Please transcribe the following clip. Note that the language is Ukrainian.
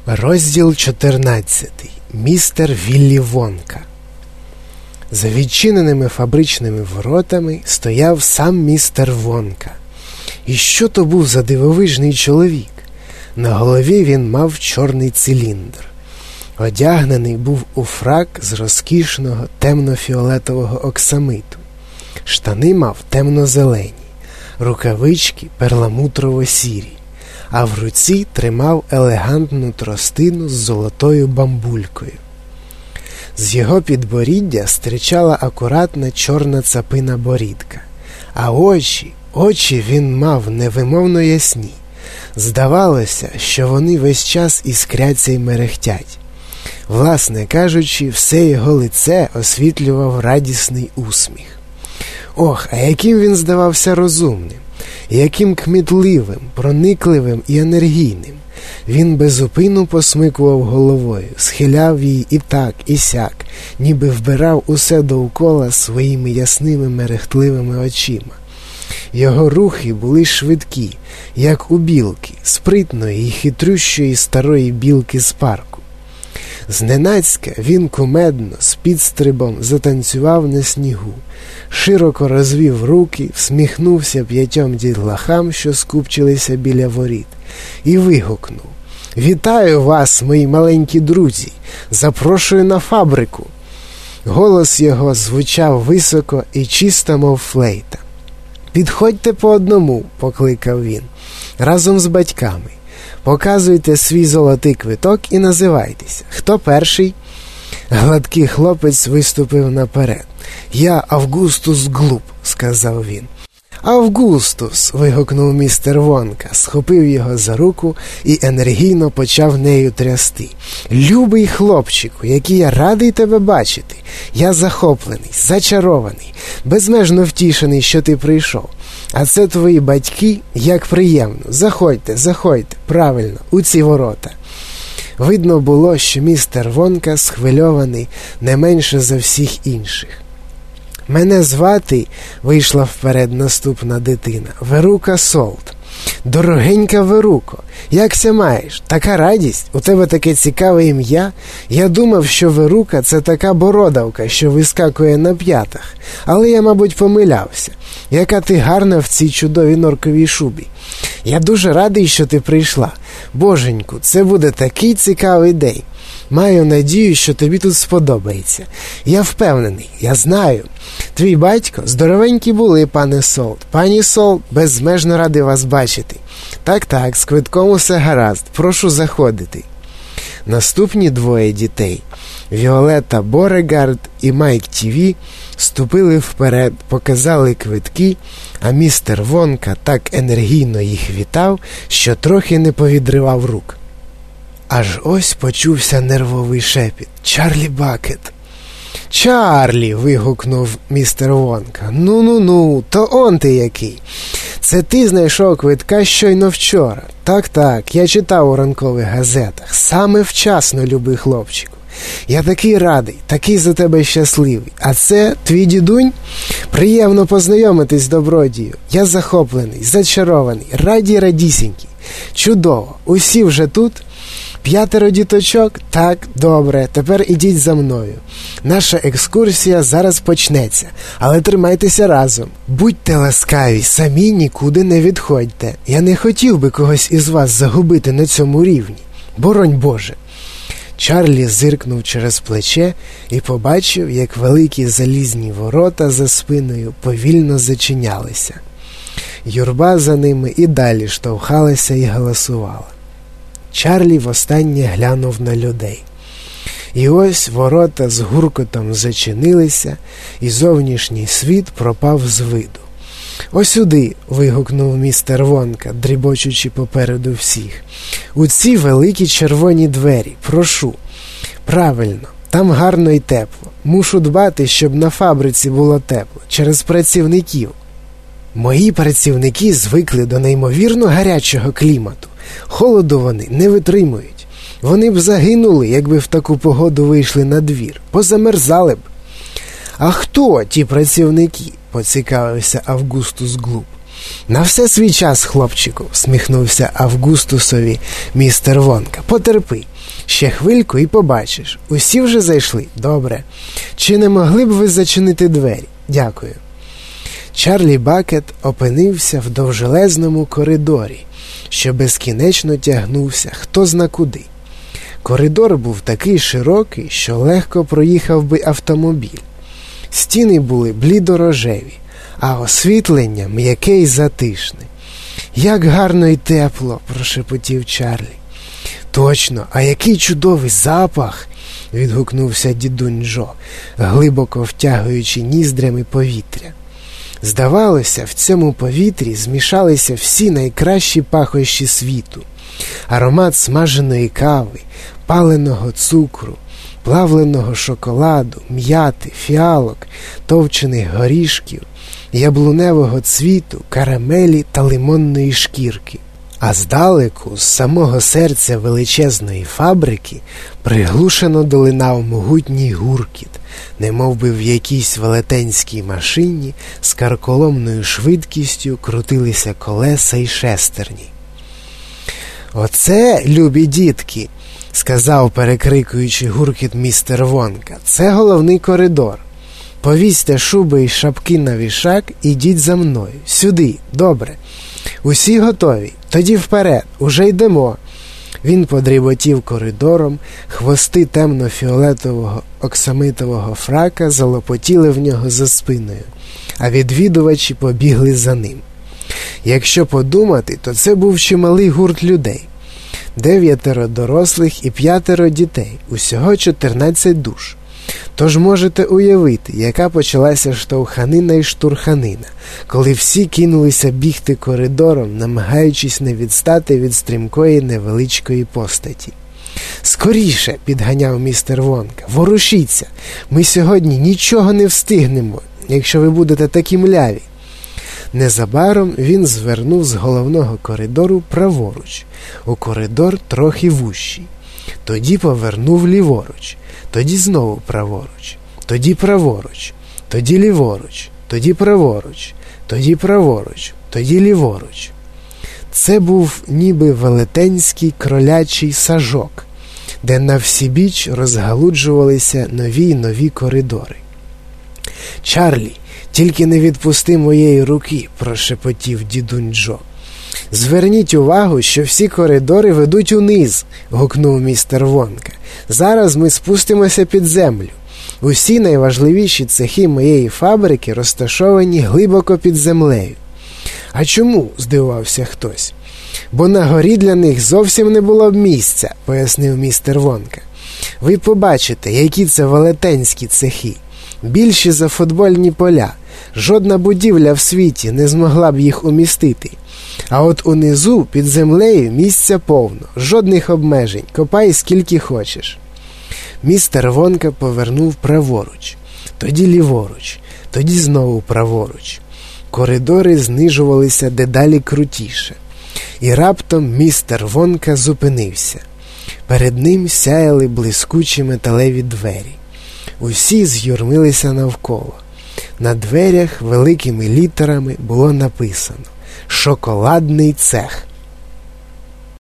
Розділ 14. Містер Віллі Вонка. За відчиненими фабричними воротами стояв сам містер Вонка. І що то був за дивовижний чоловік? На голові він мав чорний циліндр. Одягнений був у фрак з розкішного темно-фіолетового оксамиту. Штани мав темно-зелені, рукавички перламутрово-сірі, а в руці тримав елегантну тростину з золотою бамбулькою. З його підборіддя стирчала акуратна чорна цапина борідка, а очі він мав невимовно ясні. Здавалося, що вони весь час іскряться й мерехтять. Власне кажучи, все його лице освітлював радісний усміх. Ох, а яким він здавався розумним, яким кмітливим, проникливим і енергійним. Він безупинно посмикував головою, схиляв її і так, і сяк, ніби вбирав усе довкола своїми ясними мерехтливими очима. Його рухи були швидкі, як у білки, спритної і хитрющої старої білки з парку. Зненацька він кумедно, з підстрибом затанцював на снігу, широко розвів руки, всміхнувся 5 дітлахам, що скупчилися біля воріт, і вигукнув: «Вітаю вас, мої маленькі друзі! Запрошую на фабрику!» Голос його звучав високо і чисто, мов флейта. «Підходьте по одному», – покликав він, – «разом з батьками. Показуйте свій золотий квиток і називайтеся. Хто перший?» Гладкий хлопець виступив наперед. «Я Августус Глуп», – сказав він. «Августус!» – вигукнув містер Вонка, схопив його за руку і енергійно почав нею трясти. «Любий хлопчику, який я радий тебе бачити! Я захоплений, зачарований, безмежно втішений, що ти прийшов. А це твої батьки, як приємно. Заходьте, правильно, у ці ворота». Видно було, що містер Вонка схвильований не менше за всіх інших. «Мене звати», – вийшла вперед наступна дитина, – «Верука Солт». «Дорогенька Веруко, якся маєш? Така радість? У тебе таке цікаве ім'я? Я думав, що Верука – це така бородавка, що вискакує на п'ятах. Але я, мабуть, помилявся. Яка ти гарна в цій чудовій норковій шубі. Я дуже радий, що ти прийшла. Боженьку, це буде такий цікавий день. Маю надію, що тобі тут сподобається. Я впевнений, я знаю. Твій батько здоровенькі були, пане Солт. Пані Солт, безмежно радий вас бачити. Так, з квитком усе гаразд. Прошу заходити». Наступні 2 дітей, Віолетта Борегард і Майк Тіві, ступили вперед, показали квитки, а містер Вонка так енергійно їх вітав, що трохи не повідривав рук. Аж ось почувся нервовий шепіт: «Чарлі Бакет!» «Чарлі!» – вигукнув містер Вонка. «Ну, то он ти який! Це ти знайшов квитка щойно вчора. Так, я читав у ранкових газетах. Саме вчасно, любий хлопчику. Я такий радий, такий за тебе щасливий. А це твій дідунь? Приємно познайомитись, добродію. Я захоплений, зачарований, радісінький. Чудово, усі вже тут?» 5 діточок? Так, добре, тепер ідіть за мною. Наша екскурсія зараз почнеться, але тримайтеся разом. Будьте ласкаві, самі нікуди не відходьте. Я не хотів би когось із вас загубити на цьому рівні. Боронь Боже!» Чарлі зиркнув через плече і побачив, як великі залізні ворота за спиною повільно зачинялися. Юрба за ними і далі штовхалася і галасувала. Чарлі востаннє глянув на людей. І ось ворота з гуркотом зачинилися, і зовнішній світ пропав з виду. «Ось сюди!» – вигукнув містер Вонка, дрібочучи попереду всіх. «У ці великі червоні двері, прошу!» «Правильно, там гарно і тепло. Мушу дбати, щоб на фабриці було тепло, через працівників. Мої працівники звикли до неймовірно гарячого клімату. Холоду вони не витримують. Вони б загинули, якби в таку погоду вийшли на двір. Позамерзали б». «А хто ті працівники?» – поцікавився Августус Глуп. «На все свій час, хлопчику», – всміхнувся Августусові містер Вонка. «Потерпи. Ще хвильку і побачиш. Усі вже зайшли? Добре. Чи не могли б ви зачинити двері? Дякую. Чарлі Бакет опинився в довжелезному коридорі, що безкінечно тягнувся хто зна куди. Коридор був такий широкий, що легко проїхав би автомобіль. Стіни були блідо-рожеві, а освітлення м'яке й затишне. «Як гарно й тепло!» – прошепотів Чарлі. «Точно, а який чудовий запах!» – відгукнувся дідунь Джо, глибоко втягуючи ніздрями повітря. Здавалося, в цьому повітрі змішалися всі найкращі пахощі світу. Аромат смаженої кави, паленого цукру, плавленого шоколаду, м'яти, фіалок, товчених горішків, яблуневого цвіту, карамелі та лимонної шкірки. А здалеку, з самого серця величезної фабрики, приглушено долинав могутній гуркіт, немовби в якійсь велетенській машині з карколомною швидкістю крутилися колеса й шестерні. «Оце, любі дітки!» – сказав, перекрикуючи гуркіт містер Вонка. «Це головний коридор. Повісьте шуби й шапки на вішак і йдіть за мною. Сюди, добре. Усі готові? Тоді вперед, уже йдемо». Він подріботів коридором, хвости темно-фіолетового оксамитового фрака залопотіли в нього за спиною, а відвідувачі побігли за ним. Якщо подумати, то це був чималий гурт людей. 9 дорослих і 5 дітей, усього 14 душ. Тож можете уявити, яка почалася штовханина і штурханина, коли всі кинулися бігти коридором, намагаючись не відстати від стрімкої невеличкої постаті. «Скоріше!» – підганяв містер Вонка. «Ворушіться! Ми сьогодні нічого не встигнемо, якщо ви будете такі мляві!» Незабаром він звернув з головного коридору праворуч, у коридор трохи вужчий. Тоді повернув ліворуч, тоді знову праворуч, тоді праворуч, тоді ліворуч, тоді праворуч, тоді праворуч, тоді ліворуч. Це був ніби велетенський кролячий сажок, де навсібіч розгалуджувалися нові й нові коридори. «Чарлі, тільки не відпусти моєї руки», – прошепотів дідунь Джо. «Зверніть увагу, що всі коридори ведуть униз», – гукнув містер Вонка. «Зараз ми спустимося під землю. Усі найважливіші цехи моєї фабрики розташовані глибоко під землею». «А чому?» – здивувався хтось. «Бо на горі для них зовсім не було б місця», – пояснив містер Вонка. «Ви побачите, які це велетенські цехи. Більші за футбольні поля. Жодна будівля в світі не змогла б їх умістити. А от унизу, під землею, місця повно. Жодних обмежень. Копай скільки хочеш». Містер Вонка повернув праворуч, тоді ліворуч, тоді знову праворуч. Коридори знижувалися дедалі крутіше. І раптом містер Вонка зупинився. Перед ним сяяли блискучі металеві двері. Усі з'юрмилися навколо. На дверях великими літерами було написано «Шоколадний цех».